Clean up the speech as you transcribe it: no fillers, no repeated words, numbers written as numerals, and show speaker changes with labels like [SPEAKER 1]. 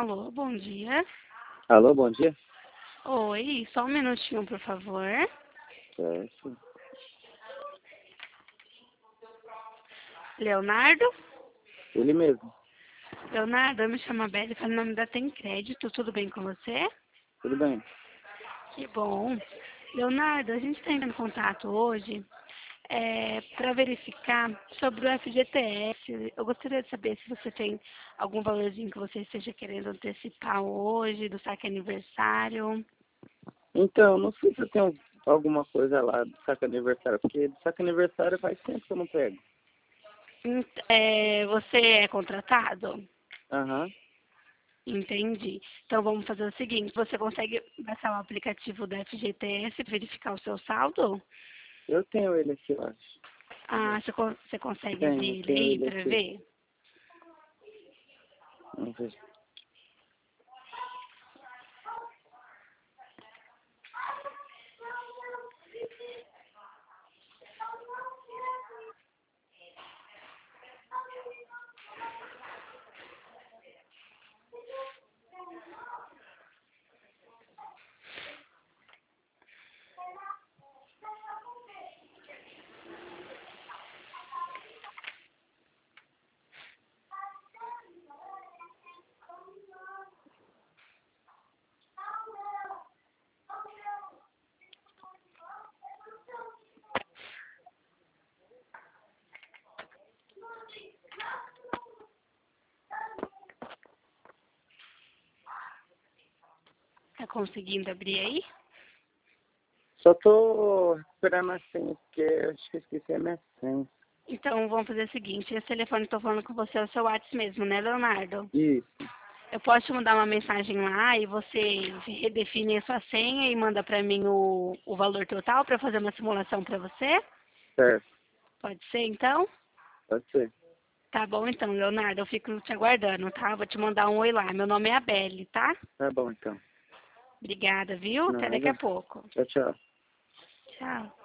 [SPEAKER 1] Alô, bom dia.
[SPEAKER 2] Alô, bom dia.
[SPEAKER 1] Oi, só um minutinho, por favor.
[SPEAKER 2] Certo.
[SPEAKER 1] Leonardo?
[SPEAKER 2] Ele mesmo.
[SPEAKER 1] Leonardo, eu me chamo Belle, falo em nome da Tem Crédito, tudo bem com você?
[SPEAKER 2] Tudo bem?
[SPEAKER 1] Que bom. Leonardo, a gente está entrando em contato hoje para verificar sobre o FGTS. Eu gostaria de saber se você tem algum valorzinho que você esteja querendo antecipar hoje, do saque aniversário.
[SPEAKER 2] Então, não sei se eu tenho alguma coisa lá do saque aniversário, porque do saque aniversário faz tempo que eu não pego.
[SPEAKER 1] Você é contratado?
[SPEAKER 2] Aham.
[SPEAKER 1] Entendi. Então vamos fazer o seguinte, você consegue baixar o aplicativo da FGTS e verificar o seu saldo?
[SPEAKER 2] Eu tenho ele aqui, eu acho.
[SPEAKER 1] Ah, você consegue
[SPEAKER 2] Tenho,
[SPEAKER 1] abrir ele
[SPEAKER 2] tenho
[SPEAKER 1] aí
[SPEAKER 2] ele
[SPEAKER 1] para
[SPEAKER 2] aqui.
[SPEAKER 1] ver?
[SPEAKER 2] Vamos ver.
[SPEAKER 1] Tá conseguindo abrir aí?
[SPEAKER 2] Só tô recuperando a senha, porque eu acho que eu esqueci a minha senha.
[SPEAKER 1] Então vamos fazer o seguinte, esse telefone que eu tô falando com você é o seu WhatsApp mesmo, né, Leonardo?
[SPEAKER 2] Isso.
[SPEAKER 1] Eu posso te mandar uma mensagem lá e você redefine a sua senha e manda para mim o valor total para fazer uma simulação para você?
[SPEAKER 2] Certo.
[SPEAKER 1] Pode ser então?
[SPEAKER 2] Pode ser.
[SPEAKER 1] Tá bom então, Leonardo, eu fico te aguardando, tá? Vou te mandar um oi lá. Meu nome é Abelle, tá?
[SPEAKER 2] Tá bom, então.
[SPEAKER 1] Obrigada, viu? Até daqui a
[SPEAKER 2] Nada.
[SPEAKER 1] pouco.
[SPEAKER 2] Tchau, tchau.
[SPEAKER 1] Tchau.